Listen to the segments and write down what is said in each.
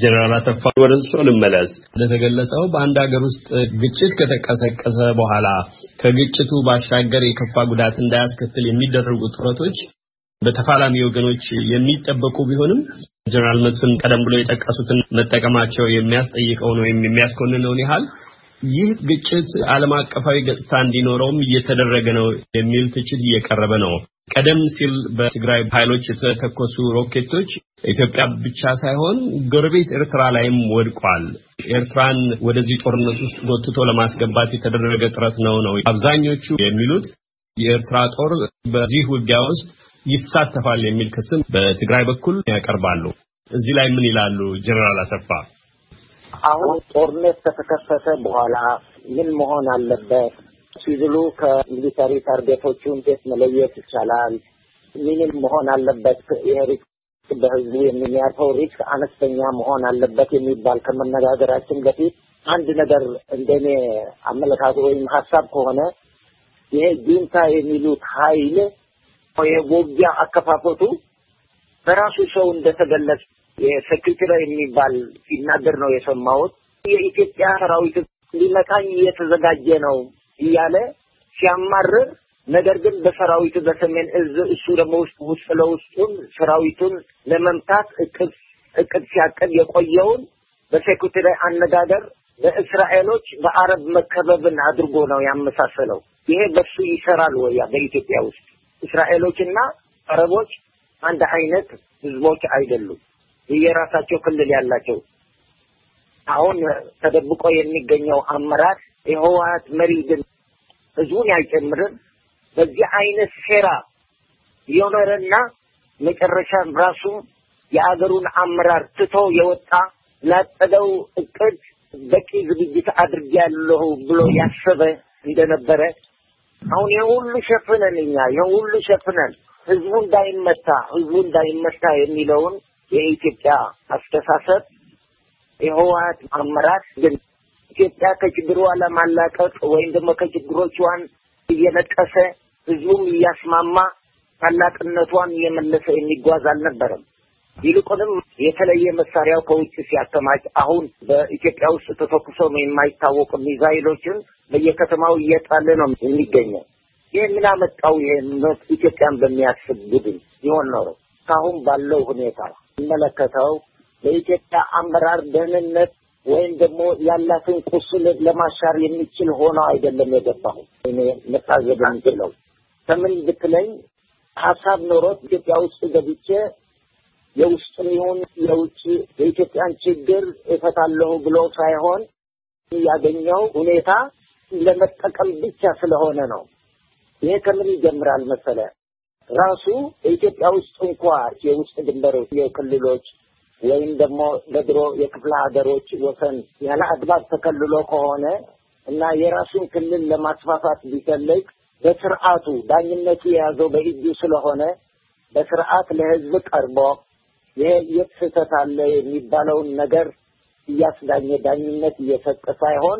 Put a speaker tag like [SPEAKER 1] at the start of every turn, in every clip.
[SPEAKER 1] ጀነራል አሰፋ ወረንሶ ልመለስ ለተገለጸው በአንድ ሀገር ውስጥ ግጭት ከተቀሰቀሰ በኋላ ከግጭቱ ባሻገር የከፋ ጉዳት እንዳያስከትል የሚደረጉ ጥረቶች በተፋላሚ ወገኖች የሚጠበቁ ቢሆንም ጀነራል መስፍን ቀደም ብሎ የጠቀሱትን መጠቀማቸው የሚያስጠይቀው ነው የሚያስኮንነው ይላል ይህ ግጭት ዓለም አቀፋዊ ገጽታ እንዲኖረውም እየተደረገ ነው የሚል ትችት እየቀረበ ነው ቀደም ሲል በትግራይ ኃይሎች የተተኮሱ ሮኬቶች ኢትዮጵያ ብቻ ሳይሆን ጎረቤት ኤርትራ ላይም ወድቋል ኤርትራን ወደዚህ ጦርነት ውስጥ ጎትቶ ለማስገባት የተደረገ ጥረት ነው አብዛኞቹ የሚሉት የኤርትራ ጦር በዚህ ውጊያ ውስጥ ይሳተፋል የሚል ክስም በትግራይ በኩል ያቀርባሉ እዚህ ላይ ምን ይላሉ ጀነራል አሰፋ
[SPEAKER 2] አሁን ጦርነት ከተከፈተ በኋላ ምን መሆን አለበት ሲቪሉ ከሚሊታሪ ታርጌቶቹ እንዴት መለየት ይቻላል ምን መሆን አለበት የሪስክ በህዝቡ የሚያርፈው ሪስክ አነስተኛ መሆን አለበት የሚባል ከመነጋገራችን በፊት አንድ ነገር እንደኔ አመለካከት ወይም ሐሳብ ከሆነ ይሄ ጁንታ የሚሉት ኃይል የውጊያ አከፋፈቱ በራሱ ሰው እንደተገለጸ የሴክሬታሪ የሚባል ሲናገር ነው የሰማሁት የኢትዮጵያ ሰራዊት ሊመታኝ እየተዘጋጀ ነው እያለ ሲያማርር ነገር ግን በሰራዊቱ በሰሜን እዝ እሱ ደግሞ ውስጥ ለውስጡን ሰራዊቱን ለመምታት እቅድ ሲያቀድ የቆየውን በሴክሬታሪ አነጋገር በእስራኤሎች በአረብ መከበብን አድርጎ ነው ያመሳሰለው ይሄ በሱ ይሰራል ወይ በኢትዮጵያ ውስጥ እስራኤሎችና አረቦች አንድ አይነት ህዝቦች አይደሉም የራሳቸው ክልል ያላቸው አሁን ተደብቆ የሚገኘው አመራር የህወሓት መሪ ግን ህዝቡን ያይጨምርን በዚህ አይነት ሴራ የኖረና መጨረሻ ራሱ የአገሩን አመራር ትቶ የወጣ ላጠደው እቅድ በቂ ዝግጅት አድርጌያለሁ ብሎ ያሰበ እንደነበረ አሁን የሁሉ ሸፍነን ህዝቡ እንዳይመታ የሚለውን የኢትዮጵያ አስተሳሰብ የህወሓት አመራር ግን ኢትዮጵያ ከችግሯ ለማላቀቅ ወይም ደግሞ ከችግሮቿን እየነቀሰ ህዝቡም እያስማማ ታላቅነቷን እየመለሰ የሚጓዝ አልነበረም ይልቁንም የተለየ መሳሪያው ከውጭ ሲያከማች አሁን በኢትዮጵያ ውስጥ ተተኩሰው የማይታወቁ ሚሳይሎችን በየከተማው እየጣለ ነው የሚገኘው ይሄ ምን አመጣው ኢትዮጵያን በሚያስብ ቡድን ይሆን ነው ካሁን ባለው ሁኔታ መለከታው ለኢትዮጵያ አመራር ደህንነት ወይም ደግሞ ያላትን ቁስል ለማሻር የሚችል ሆኖ አይደለም የገባው እኔ መታዘብ እንችላለን ከምን ብትለኝ ሐሳብ ኖሮት ኢትዮጵያ ውስጥ ገብቼ የውስጥም ይሁን የውጭ የኢትዮጵያን ችግር እፈታለሁ ብሎ ሳይሆን ያገኘው ሁኔታ ለመጠቀም ብቻ ስለሆነ ነው ይሄ ከምን ይጀምራል መሰለ ራሱ ኢትዮጵያ ውስጥ እንኳን የውስጥ ድንበሮች የክልሎች ወይም ደግሞ ለድሮ የክፍለ ሀገሮች ወሰን ያለ አግባብ ተከልሎ ከሆነ እና የራሱን ክልል ለማስፋፋት ቢፈልግ በስርዓቱ ዳኝነቱ የያዘው በእጁ ስለሆነ በስርዓት ለህዝብ ቀርቦ ይሄ የተሰታለ የሚባለውን ነገር እያስዳኘ ዳኝነት እየሰጠ ሳይሆን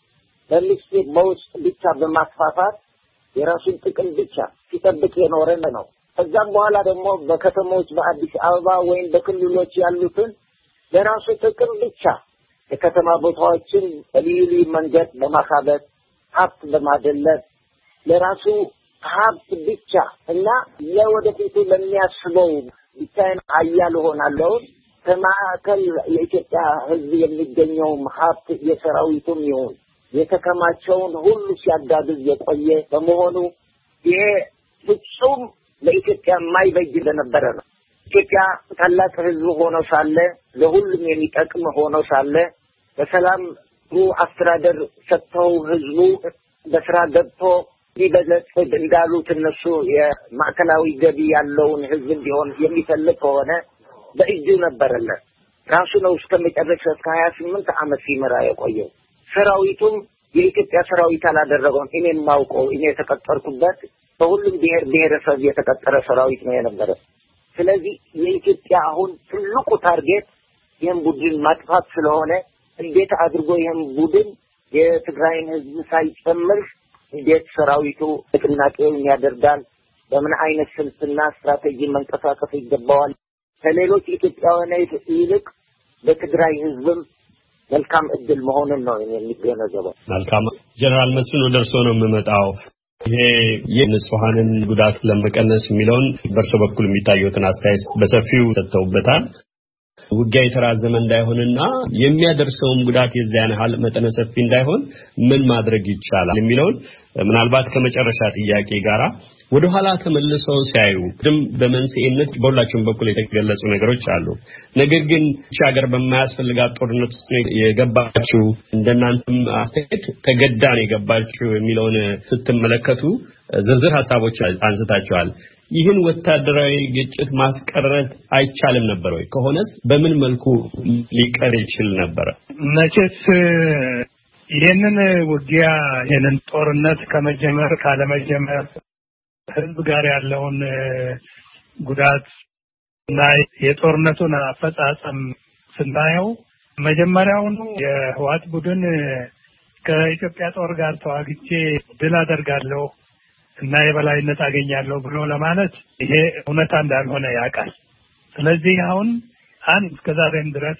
[SPEAKER 2] በሚስጥር በውስጥ ብቻ በማስፋፋት የራሱን ጥቅም ብቻ ሲጠብቅ የኖረ ነው ከዛም በኋላ ደግሞ በከተሞች በአዲስ አበባ ወይም በክልሎች ያሉትን ለራሱ ጥቅም ብቻ የከተማ ቦታዎችን በልዩ መንገድ በማካበት ሀብት በማደለብ ለራሱ ሀብት ብቻ እና ለወደፊቱ ለሚያስበው ብቻዬን አያል ሆናለሁ ከማዕከል የኢትዮጵያ ህዝብ የሚገኘው ሀብት የሰራዊቱም ይሁን የተከማቸውን ሁሉ ሲያጋግዝ የቆየ በመሆኑ ይሄ ፍጹም ለኢትዮጵያ የማይበጅ ለነበረ ነው ኢትዮጵያ ታላቅ ህዝብ ሆኖ ሳለ ለሁሉም የሚጠቅም ሆኖ ሳለ በሰላም አስተዳደር ሰጥተው ህዝቡ በስራ ገብቶ ሊበለጽግ እንዳሉት እነሱ የማዕከላዊ ገቢ ያለውን ህዝብ እንዲሆን የሚፈልግ ከሆነ በእጁ ነበረለት ራሱ ነው እስከመጨረሻ 28 ዓመት ሲመራ የቆየው ሰራዊቱም የኢትዮጵያ ሰራዊት አላደረገውም እኔም ማውቀው እኔ የተቀጠርኩበት በሁሉም ብሔረሰብ የተቀጠረ ሰራዊት ነው የነበረ ስለዚህ የኢትዮጵያ አሁን ትልቁ ታርጌት ይሄን ቡድን ማጥፋት ስለሆነ እንዴት አድርጎ ይሄን ቡድን የትግራይን ህዝብ ሳይጨምር እንዴት ሰራዊቱ ንቅናቄውን ያደርጋል በምን አይነት ስልትና ስትራቴጂ መንቀሳቀስ ይገባዋል ከሌሎች ኢትዮጵያውያን ይልቅ በትግራይ ህዝብም መልካም እድል መሆኑን ነው የሚገነዘበው።
[SPEAKER 1] መልካም ጀነራል መስፍን ወደ እርስዎ ነው የምመጣው። ይሄ የንጹሃንን ጉዳት ለመቀነስ የሚለውን በእርሶ በኩል የሚታየውትን አስተያየት በሰፊው ሰጥተውበታል። ውጊያ የተራዘመ እንዳይሆንና የሚያደርሰውም ጉዳት የዚያን ያህል መጠነ ሰፊ እንዳይሆን ምን ማድረግ ይቻላል የሚለውን ምናልባት ከመጨረሻ ጥያቄ ጋራ ወደ ኋላ ተመልሰው ሲያዩ ድም በመንስኤነት በሁላችሁም በኩል የተገለጹ ነገሮች አሉ። ነገር ግን ሀገር በማያስፈልጋት ጦርነት ውስጥ የገባችው እንደናንተም አስተያየት ተገዳን የገባችው የሚለውን ስትመለከቱ ዝርዝር ሀሳቦች አንስታችኋል። ይህን ወታደራዊ ግጭት ማስቀረት አይቻልም ነበር ወይ? ከሆነስ በምን መልኩ ሊቀር ይችል ነበር?
[SPEAKER 3] መቼስ ይሄንን ውጊያ ይሄንን ጦርነት ከመጀመር ካለመጀመር ህዝብ ጋር ያለውን ጉዳት እና የጦርነቱን አፈጻጸም ስናየው መጀመሪያውኑ የህወሓት ቡድን ከኢትዮጵያ ጦር ጋር ተዋግቼ ድል አደርጋለሁ እና የበላይነት አገኛለሁ ብሎ ለማለት ይሄ እውነታ እንዳልሆነ ያውቃል። ስለዚህ አሁን እስከዛሬም ድረስ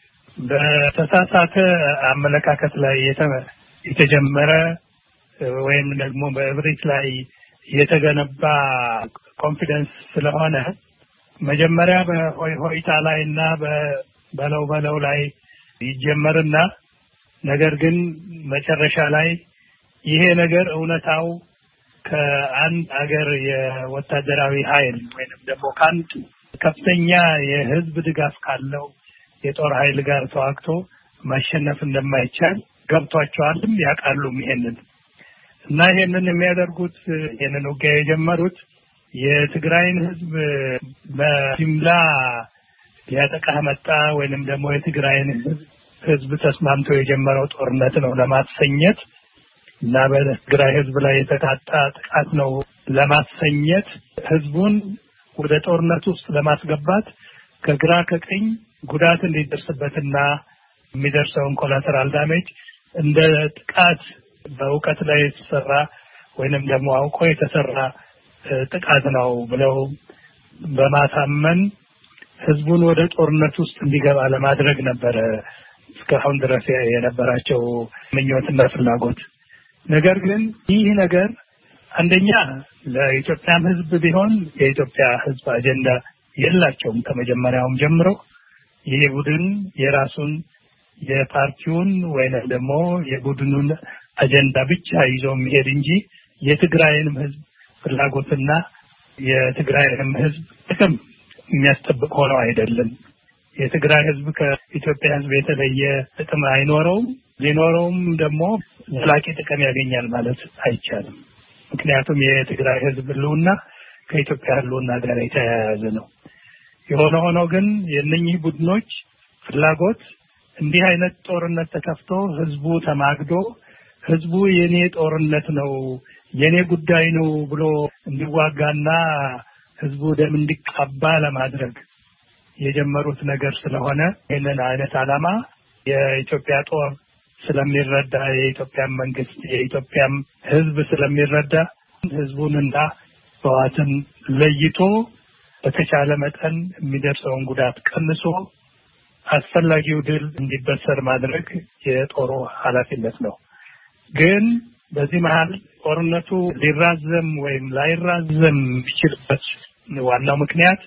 [SPEAKER 3] በተሳሳተ አመለካከት ላይ የተጀመረ ወይም ደግሞ በእብሪት ላይ የተገነባ ኮንፊደንስ ስለሆነ መጀመሪያ በሆይታ ላይና በለው ላይ ይጀመርና ነገር ግን መጨረሻ ላይ ይሄ ነገር እውነታው ከአንድ አገር የወታደራዊ ኃይል ወይም ደግሞ ካንት ከፍተኛ የህዝብ ድጋፍ ካለው የጦር ኃይል ጋር ተዋግቶ ማሸነፍ እንደማይቻል ገብቷቸዋልም ያውቃሉም ይሄንን እና ይሄንን የሚያደርጉት ይሄንን ውጊያ የጀመሩት የትግራይን ህዝብ በጅምላ ሊያጠቃህ መጣ ወይንም ደግሞ የትግራይን ህዝብ ተስማምቶ የጀመረው ጦርነት ነው ለማሰኘት እና በትግራይ ህዝብ ላይ የተቃጣ ጥቃት ነው ለማሰኘት ህዝቡን ወደ ጦርነት ውስጥ ለማስገባት ከግራ ከቀኝ ጉዳት እንዲደርስበትና የሚደርሰውን ኮላተራል ዳሜጅ እንደ ጥቃት በእውቀት ላይ የተሰራ ወይንም ደግሞ አውቆ የተሰራ ጥቃት ነው ብለው በማሳመን ህዝቡን ወደ ጦርነት ውስጥ እንዲገባ ለማድረግ ነበር እስካሁን ድረስ የነበራቸው ምኞትና ፍላጎት። ነገር ግን ይህ ነገር አንደኛ ለኢትዮጵያም ህዝብ ቢሆን የኢትዮጵያ ህዝብ አጀንዳ የላቸውም ከመጀመሪያውም ጀምሮ ይሄ ቡድን የራሱን የፓርቲውን ወይም ደግሞ የቡድኑን አጀንዳ ብቻ ይዞ የሚሄድ እንጂ የትግራይንም ህዝብ ፍላጎትና የትግራይንም ህዝብ ጥቅም የሚያስጠብቅ ሆኖ አይደለም። የትግራይ ህዝብ ከኢትዮጵያ ህዝብ የተለየ ጥቅም አይኖረውም። ሊኖረውም ደግሞ ዘላቂ ጥቅም ያገኛል ማለት አይቻልም። ምክንያቱም የትግራይ ህዝብ ህልውና ከኢትዮጵያ ህልውና ጋር የተያያዘ ነው። የሆነ ሆኖ ግን የእነኚህ ቡድኖች ፍላጎት እንዲህ አይነት ጦርነት ተከፍቶ ህዝቡ ተማግዶ ህዝቡ የኔ ጦርነት ነው የኔ ጉዳይ ነው ብሎ እንዲዋጋና ህዝቡ ደም እንዲቀባ ለማድረግ የጀመሩት ነገር ስለሆነ ይሄንን አይነት አላማ የኢትዮጵያ ጦር ስለሚረዳ የኢትዮጵያ መንግስት የኢትዮጵያ ህዝብ ስለሚረዳ ህዝቡንና ህወሓትን ለይቶ በተቻለ መጠን የሚደርሰውን ጉዳት ቀንሶ አስፈላጊው ድል እንዲበሰር ማድረግ የጦሩ ኃላፊነት ነው። ግን በዚህ መሃል ጦርነቱ ሊራዘም ወይም ላይራዘም ይችላል። ዋናው ምክንያት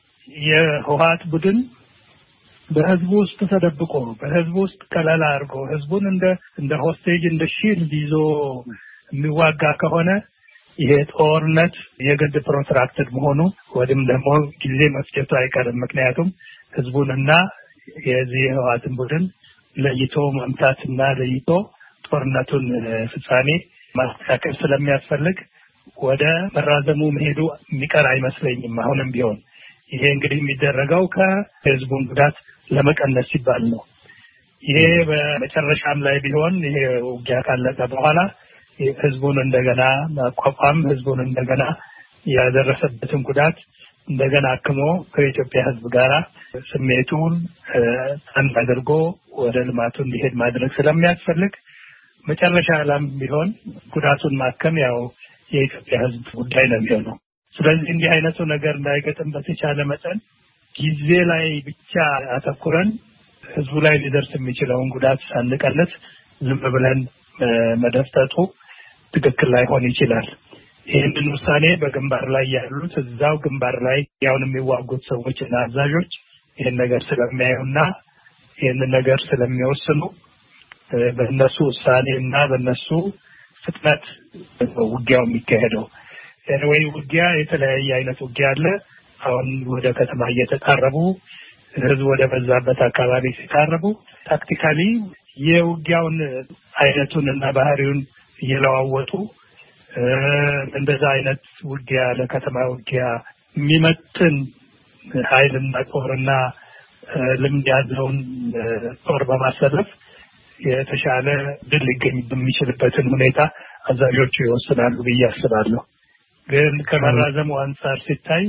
[SPEAKER 3] የህወሓት ቡድን በህዝቡ ውስጥ ተደብቆ በህዝቡ ውስጥ ከለላ አድርጎ ህዝቡን እንደ ሆስቴጅ እንደ ሺልድ ይዞ የሚዋጋ ከሆነ ይሄ ጦርነት የግድ ፕሮትራክትድ መሆኑ ወይም ደግሞ ጊዜ መፍጀቱ አይቀርም። ምክንያቱም ህዝቡንና የዚህ ህወሓትን ቡድን ለይቶ መምታትና ለይቶ ጦርነቱን ፍጻሜ ማስተካከል ስለሚያስፈልግ ወደ መራዘሙ መሄዱ የሚቀር አይመስለኝም። አሁንም ቢሆን ይሄ እንግዲህ የሚደረገው ከህዝቡን ጉዳት ለመቀነስ ሲባል ነው። ይሄ በመጨረሻም ላይ ቢሆን ይሄ ውጊያ ካለቀ በኋላ ህዝቡን እንደገና ማቋቋም ህዝቡን እንደገና ያደረሰበትን ጉዳት እንደገና አክሞ ከኢትዮጵያ ህዝብ ጋራ ስሜቱን አንድ አድርጎ ወደ ልማቱ እንዲሄድ ማድረግ ስለሚያስፈልግ መጨረሻ ላም ቢሆን ጉዳቱን ማከም ያው የኢትዮጵያ ህዝብ ጉዳይ ነው የሚሆነው። ስለዚህ እንዲህ አይነቱ ነገር እንዳይገጥም በተቻለ መጠን ጊዜ ላይ ብቻ አተኩረን ህዝቡ ላይ ሊደርስ የሚችለውን ጉዳት ሳንቀንስ ዝም ብለን መደፍጠጡ ትክክል ላይሆን ይችላል። ይህንን ውሳኔ በግንባር ላይ ያሉት እዛው ግንባር ላይ ያውን የሚዋጉት ሰዎችና አዛዦች ይህን ነገር ስለሚያዩና ይህንን ነገር ስለሚወስኑ በእነሱ ውሳኔና በእነሱ ፍጥነት ውጊያው የሚካሄደው ወይ ውጊያ የተለያየ አይነት ውጊያ አለ። አሁን ወደ ከተማ እየተቃረቡ ህዝብ ወደ በዛበት አካባቢ ሲቃረቡ ታክቲካሊ የውጊያውን አይነቱንና ባህሪውን እየለዋወጡ እንደዛ አይነት ውጊያ ለከተማ ውጊያ የሚመጥን ኃይልና ጦርና ልምድ ያለውን ጦር በማሰለፍ የተሻለ ድል ሊገኝ በሚችልበትን ሁኔታ አዛዦቹ ይወስናሉ ብዬ አስባለሁ። ግን ከመራዘሙ አንፃር ሲታይ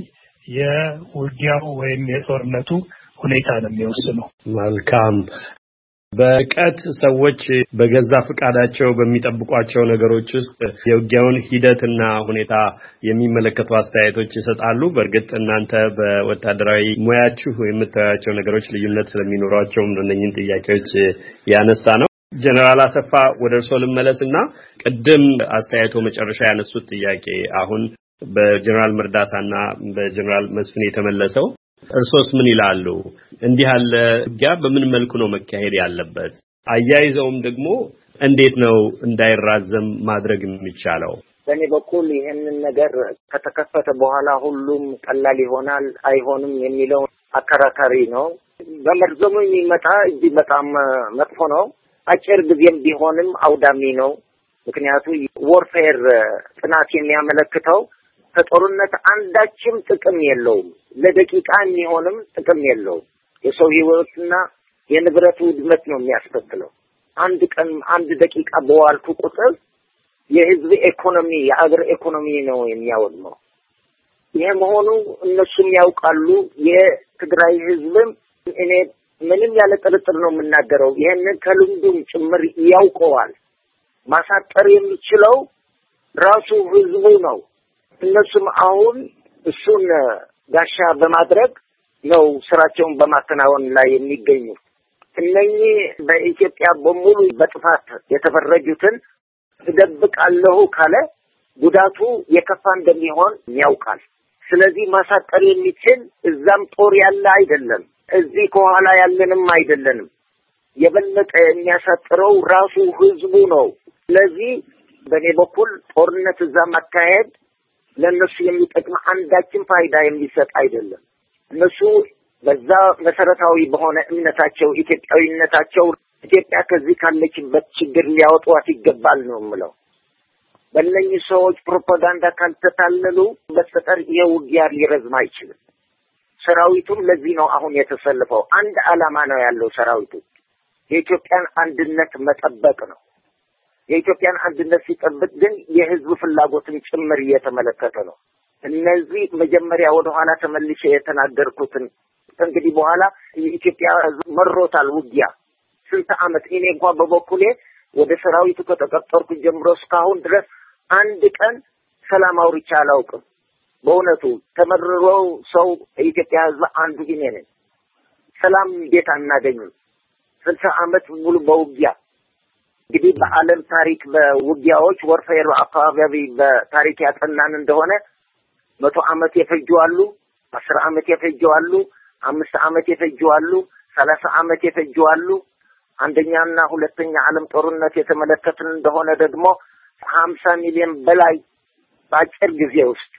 [SPEAKER 3] የውጊያው ወይም የጦርነቱ ሁኔታ ነው የሚወስነው።
[SPEAKER 1] መልካም። በቀት ሰዎች በገዛ ፍቃዳቸው በሚጠብቋቸው ነገሮች ውስጥ የውጊያውን ሂደትና ሁኔታ የሚመለከቱ አስተያየቶች ይሰጣሉ። በእርግጥ እናንተ በወታደራዊ ሙያችሁ የምታያቸው ነገሮች ልዩነት ስለሚኖራቸው እነኚህን ጥያቄዎች ያነሳ ነው። ጀነራል አሰፋ ወደ እርሶ ልመለስና ቅድም አስተያየቶ መጨረሻ ያነሱት ጥያቄ አሁን በጀነራል መርዳሳና በጀነራል መስፍን የተመለሰው እርሶስ ምን ይላሉ? እንዲህ ያለ ውጊያ በምን መልኩ ነው መካሄድ ያለበት? አያይዘውም ደግሞ እንዴት ነው እንዳይራዘም ማድረግ የሚቻለው?
[SPEAKER 2] በእኔ በኩል ይህንን ነገር ከተከፈተ በኋላ ሁሉም ቀላል ይሆናል አይሆንም የሚለው አከራካሪ ነው። በመርዘሙ የሚመጣ እጅግ በጣም መጥፎ ነው። አጭር ጊዜም ቢሆንም አውዳሚ ነው። ምክንያቱም ወርፌር ጥናት የሚያመለክተው ከጦርነት አንዳችም ጥቅም የለውም። ለደቂቃ የሚሆንም ጥቅም የለውም። የሰው ህይወትና የንብረት ውድመት ነው የሚያስከትለው። አንድ ቀን አንድ ደቂቃ በዋልኩ ቁጥር የህዝብ ኢኮኖሚ የአገር ኢኮኖሚ ነው የሚያወድመው። ይሄ መሆኑ እነሱም ያውቃሉ። የትግራይ ህዝብም እኔ ምንም ያለ ጥርጥር ነው የምናገረው ይሄንን ከልምዱም ጭምር ያውቀዋል። ማሳጠር የሚችለው ራሱ ህዝቡ ነው። እነሱም አሁን እሱን ጋሻ በማድረግ ነው ስራቸውን በማከናወን ላይ የሚገኙት። እነኚህ በኢትዮጵያ በሙሉ በጥፋት የተፈረጁትን ተደብቃለሁ ካለ ጉዳቱ የከፋ እንደሚሆን ያውቃል። ስለዚህ ማሳጠር የሚችል እዛም ጦር ያለ አይደለም፣ እዚህ ከኋላ ያለንም አይደለንም። የበለጠ የሚያሳጥረው ራሱ ህዝቡ ነው። ስለዚህ በኔ በኩል ጦርነት እዛ ማካሄድ ለነሱ የሚጠቅም አንዳችን ፋይዳ የሚሰጥ አይደለም። እነሱ በዛ መሰረታዊ በሆነ እምነታቸው ኢትዮጵያዊነታቸው ኢትዮጵያ ከዚህ ካለችበት ችግር ሊያወጧት ይገባል ነው የምለው። በእነኚህ ሰዎች ፕሮፓጋንዳ ካልተታለሉ በስተቀር የውጊያ ሊረዝም አይችልም። ሰራዊቱም ለዚህ ነው አሁን የተሰለፈው። አንድ ዓላማ ነው ያለው ሰራዊቱ፣ የኢትዮጵያን አንድነት መጠበቅ ነው። የኢትዮጵያን አንድነት ሲጠብቅ ግን የህዝብ ፍላጎትን ጭምር እየተመለከተ ነው። እነዚህ መጀመሪያ ወደ ኋላ ተመልሼ የተናገርኩትን እንግዲህ በኋላ የኢትዮጵያ ህዝብ መሮታል ውጊያ ስንት ዓመት። እኔ እንኳን በበኩሌ ወደ ሰራዊቱ ከተቀጠርኩ ጀምሮ እስካሁን ድረስ አንድ ቀን ሰላም አውርቼ አላውቅም። በእውነቱ ተመረረው ሰው የኢትዮጵያ ህዝብ አንዱ እኔ ነኝ። ሰላም እንዴት አናገኝም? 60 ዓመት ሙሉ በውጊያ እንግዲህ በዓለም ታሪክ በውጊያዎች ወርፌር አካባቢ በታሪክ ያጠናን እንደሆነ 100 ዓመት የፈጁ አሉ፣ 10 ዓመት የፈጁ አሉ፣ 5 ዓመት የፈጁ አሉ፣ 30 ዓመት የፈጁ አሉ። አንደኛና ሁለተኛ ዓለም ጦርነት የተመለከትን እንደሆነ ደግሞ 50 ሚሊዮን በላይ በአጭር ጊዜ ውስጥ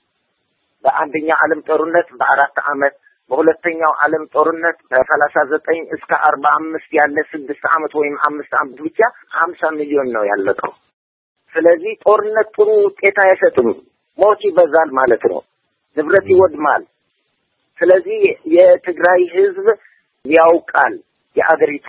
[SPEAKER 2] በአንደኛ ዓለም ጦርነት በ4 ዓመት በሁለተኛው ዓለም ጦርነት ከ39 እስከ 45 ያለ 6 ዓመት ወይም 5 ዓመት ብቻ 50 ሚሊዮን ነው ያለቀው። ስለዚህ ጦርነት ጥሩ ውጤት አይሰጥም፣ ሞት ይበዛል ማለት ነው፣ ንብረት ይወድማል። ስለዚህ የትግራይ ህዝብ ያውቃል። የአገሪቷ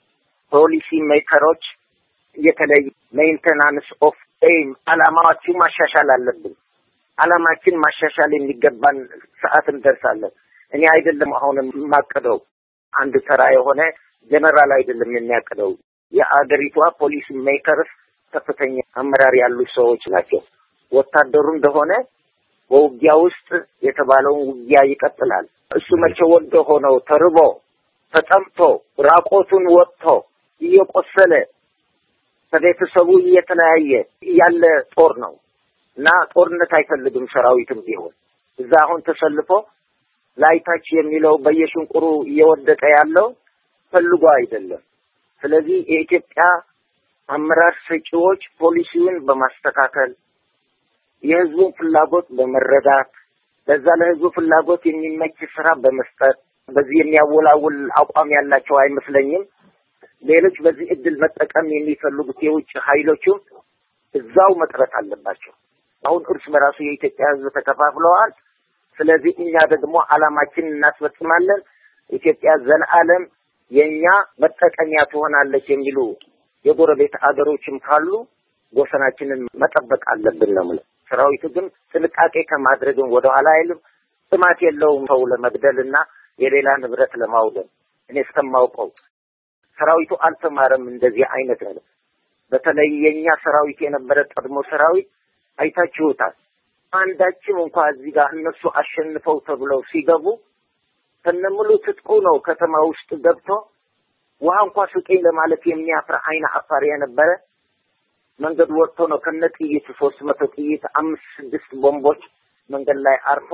[SPEAKER 2] ፖሊሲ ሜከሮች የተለየ ሜንቴናንስ ኦፍ ኤም አላማዎችን ማሻሻል አለብን። አላማችን ማሻሻል የሚገባን ሰዓት እንደርሳለን። እኔ አይደለም አሁን ማቀደው አንድ ተራ የሆነ ጀነራል አይደለም የሚያቀደው። የአገሪቷ ፖሊሲ ሜከርስ ከፍተኛ አመራር ያሉ ሰዎች ናቸው። ወታደሩ እንደሆነ በውጊያ ውስጥ የተባለውን ውጊያ ይቀጥላል። እሱ መቼ ወልዶ ሆነው ተርቦ ተጠምቶ ራቆቱን ወጥቶ እየቆሰለ ከቤተሰቡ እየተለያየ ያለ ጦር ነው እና ጦርነት አይፈልግም ሰራዊትም ቢሆን እዛ አሁን ተሰልፎ ላይታች የሚለው በየሽንቁሩ እየወደቀ ያለው ፈልጎ አይደለም። ስለዚህ የኢትዮጵያ አመራር ሰጪዎች ፖሊሲውን በማስተካከል የህዝቡን ፍላጎት በመረዳት ለዛ ለህዝቡ ፍላጎት የሚመች ስራ በመስጠት በዚህ የሚያወላውል አቋም ያላቸው አይመስለኝም። ሌሎች በዚህ እድል መጠቀም የሚፈልጉት የውጭ ኃይሎችም እዛው መጥረት አለባቸው። አሁን እርስ በራሱ የኢትዮጵያ ህዝብ ተከፋፍለዋል። ስለዚህ እኛ ደግሞ አላማችንን እናስፈጽማለን፣ ኢትዮጵያ ዘላለም የኛ መጠቀሚያ ትሆናለች የሚሉ የጎረቤት አገሮችም ካሉ ወሰናችንን መጠበቅ አለብን ነው ማለት። ሰራዊቱ ግን ጥንቃቄ ከማድረግም ወደ ኋላ አይልም። ጥማት የለውም ሰው ለመግደልና የሌላ ንብረት ለማውደም። እኔ እስከማውቀው ሰራዊቱ አልተማረም እንደዚህ አይነት ነገር። በተለይ የኛ ሰራዊት የነበረ ቀድሞ ሰራዊት አይታችሁታል። አንዳችም እንኳን እዚህ ጋር እነሱ አሸንፈው ተብለው ሲገቡ ተነሙሉ ትጥቁ ነው ከተማ ውስጥ ገብቶ ውሃ እንኳን ስቄ ለማለት የሚያፍር አይነ አፋር የነበረ መንገድ ወጥቶ ነው ከነጥይት 300 ጥይት 5-6 ቦምቦች መንገድ ላይ አርፎ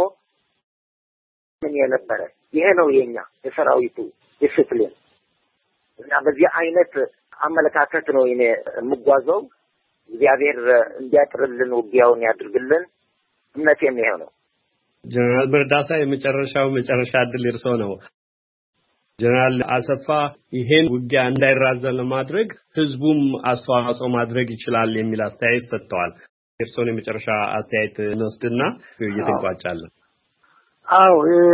[SPEAKER 2] ምን የነበረ። ይሄ ነው የኛ የሰራዊቱ ዲሲፕሊን እና በዚህ አይነት አመለካከት ነው እኔ የምጓዘው። እግዚአብሔር እንዲያጥርልን ውጊያውን ያድርግልን እምነቴም ይሄ ነው።
[SPEAKER 1] ጀነራል መርዳሳ የመጨረሻው እድል እርሶ ነው። ጀነራል አሰፋ ይሄን ውጊያ እንዳይራዘም ለማድረግ ህዝቡም አስተዋጽኦ ማድረግ ይችላል የሚል አስተያየት ሰጥተዋል። እርሶን የመጨረሻ አስተያየት እንወስድና እየተቋጫለን።
[SPEAKER 4] አዎ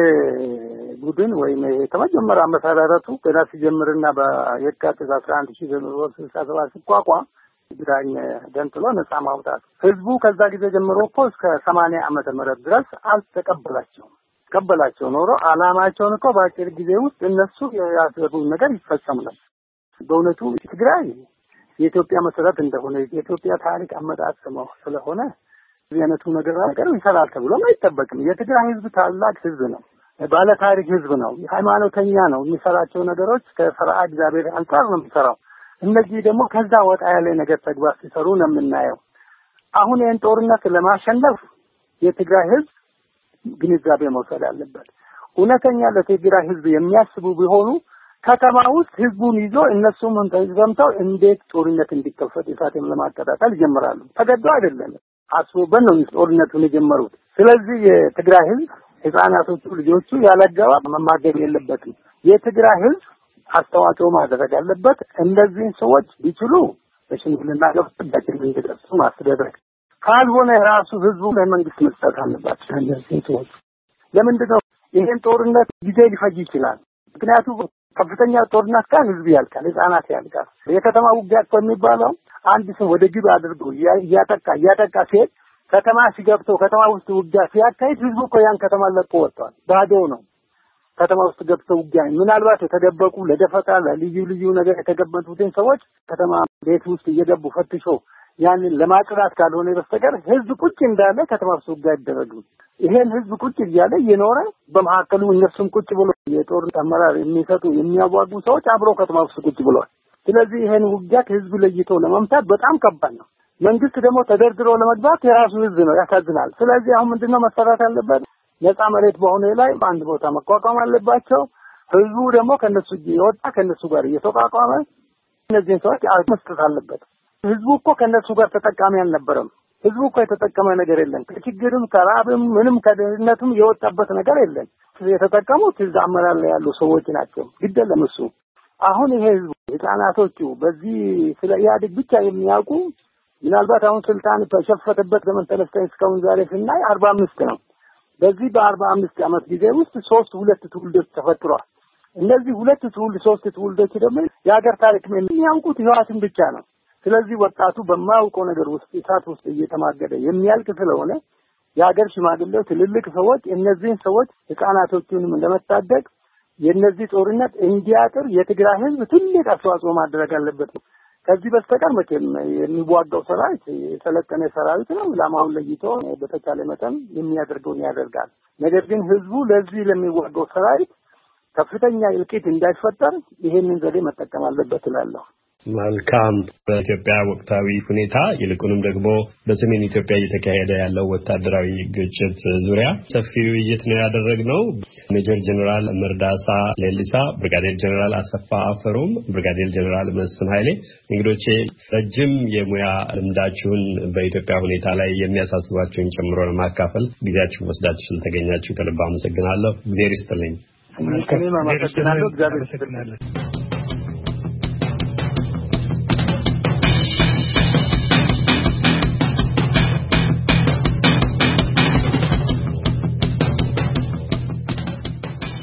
[SPEAKER 4] ቡድን ወይም የተመጀመሪያ አመሰራረቱ ገና ሲጀምርና በየካቲት 11/1967 ሲቋቋም ግራኝ ደንጥሎ ነፃ ማውጣት ህዝቡ ከዛ ጊዜ ጀምሮ እኮ እስከ 80 ዓመተ ምህረት ድረስ አልተቀበላቸው ኖሮ አላማቸውን እኮ በአጭር ጊዜ ውስጥ እነሱ ያሰቡት ነገር ይፈጸም ነበር። በእውነቱ ትግራይ የኢትዮጵያ መሰረት እንደሆነ የኢትዮጵያ ታሪክ አመጣጥ ስለሆነ የነቱ ነገር ይሰራል ተብሎ አይጠበቅም። የትግራይ ህዝብ ታላቅ ህዝብ ነው፣ ባለ ታሪክ ህዝብ ነው፣ ሃይማኖተኛ ነው። የሚሰራቸው ነገሮች ከፈርዓ እግዚአብሔር አንፃር ነው የሚሰራው። እነዚህ ደግሞ ከዛ ወጣ ያለ ነገር ተግባር ሲሰሩ ነው የምናየው። አሁን ይህን ጦርነት ለማሸነፍ የትግራይ ህዝብ ግንዛቤ መውሰድ አለበት። እውነተኛ ለትግራይ ህዝብ የሚያስቡ ቢሆኑ ከተማ ውስጥ ህዝቡን ይዞ እነሱም ተዘምተው እንዴት ጦርነት እንዲከፈት እሳትም ለማቀጣጠል ይጀምራሉ። ተገዶ አይደለም አስቦበት ነው ጦርነቱን የጀመሩት። ስለዚህ የትግራይ ህዝብ ህፃናቶቹ ልጆቹ ያለገባ መማገብ የለበትም። የትግራይ ህዝብ አስተዋጽኦ ማድረግ አለበት። እንደዚህ ሰዎች ቢችሉ በሽምግልና ገብተው እንዲደርሱ ማስተዳደር ካልሆነ ራሱ ህዝቡ ለመንግስት መስጠት አለባቸው። እንደዚህ ሰዎች ለምንድነው ይሄን ጦርነት ጊዜ ሊፈጅ ይችላል? ምክንያቱም ከፍተኛ ጦርነት ጋር ህዝብ ያልቃል፣ ህፃናት ያልቃል። የከተማ ውጊያ የሚባለው አንድ ሰው ወደ ግብ አድርጎ እያጠቃ ሲሄድ ከተማ ሲገብቶ ከተማ ውስጥ ውጊያ ሲያካሂድ ህዝቡ እኮ ያን ከተማ ለቆ ወጥቷል። ባዶ ነው። ከተማ ውስጥ ገብተው ውጊያ ምናልባት የተደበቁ ለደፈጣ ለልዩ ነገር የተገበቱትን ሰዎች ከተማ ቤት ውስጥ እየገቡ ፈትሾ ያንን ለማጥራት ካልሆነ በስተቀር ህዝብ ቁጭ እንዳለ ከተማ ውስጥ ውጊያ አይደረግም። ይሄን ህዝብ ቁጭ እያለ እየኖረ በመካከሉ እነሱም ቁጭ ብሎ የጦር አመራር የሚሰጡ የሚያዋጉ ሰዎች አብረው ከተማ ውስጥ ቁጭ ብለዋል። ስለዚህ ይሄን ውጊያ ህዝብ ለይቶ ለመምታት በጣም ከባድ ነው። መንግስት ደግሞ ተደርድሮ ለመግባት የራሱ ህዝብ ነው። ያሳዝናል። ስለዚህ አሁን ምንድነው መሰራት ያለበት? ነፃ መሬት በሆነ ላይ በአንድ ቦታ መቋቋም አለባቸው። ህዝቡ ደግሞ ከነሱ ይወጣ ከነሱ ጋር እየተቋቋመ እነዚህን ሰዎች መስጠት አለበት። ህዝቡ እኮ ከነሱ ጋር ተጠቃሚ አልነበረም። ህዝቡ እኮ የተጠቀመ ነገር የለም። ከችግርም ከራብም ምንም ከድህነትም የወጣበት ነገር የለም። የተጠቀሙት እዛ አመራር ላይ ያሉ ሰዎች ናቸው። ግደለም እሱ አሁን ይሄ ህዝቡ ህፃናቶቹ በዚህ ስለ ኢህአዴግ ብቻ የሚያውቁ ምናልባት አሁን ስልጣን ተሸፈተበት ዘመን ተነስተን እስካሁን ዛሬ ስናይ 45 ነው። በዚህ በ45 ዓመት ጊዜ ውስጥ ሁለት ትውልዶች ተፈጥሯል። እነዚህ ሶስት ትውልዶች ደግሞ የሀገር ታሪክ የሚያውቁት ህይወትን ብቻ ነው። ስለዚህ ወጣቱ በማያውቀው ነገር ውስጥ እሳት ውስጥ እየተማገደ የሚያልቅ ስለሆነ የሀገር ሽማግሌዎች ትልልቅ ሰዎች እነዚህን ሰዎች ህፃናቶቹንም ለመታደግ የነዚህ ጦርነት እንዲያጥር የትግራይ ህዝብ ትልቅ አስተዋጽኦ ማድረግ አለበት። ከዚህ በስተቀር መቼም የሚዋጋው ሰራዊት የሰለጠነ ሰራዊት ነው። ኢላማውን ለይቶ በተቻለ መጠን የሚያደርገውን ያደርጋል። ነገር ግን ህዝቡ ለዚህ ለሚዋጋው ሰራዊት ከፍተኛ እልቂት እንዳይፈጠር ይሄንን ዘዴ መጠቀም አለበት እላለሁ።
[SPEAKER 1] መልካም። በኢትዮጵያ ወቅታዊ ሁኔታ ይልቁንም ደግሞ በሰሜን ኢትዮጵያ እየተካሄደ ያለው ወታደራዊ ግጭት ዙሪያ ሰፊ ውይይት ነው ያደረግነው። ሜጀር ጀነራል መርዳሳ ሌሊሳ፣ ብርጋዴር ጀነራል አሰፋ አፈሮም፣ ብርጋዴር ጀነራል መስፍን ኃይሌ እንግዶቼ ረጅም የሙያ ልምዳችሁን በኢትዮጵያ ሁኔታ ላይ የሚያሳስባችሁን ጨምሮ ለማካፈል ጊዜያችሁን ወስዳችሁ ስለተገኛችሁ ከልብ አመሰግናለሁ። እግዚአብሔር ይስጥልኝ።
[SPEAKER 4] እኔም አመሰግናለሁ። እግዚአብሔር ይስጥልኝ።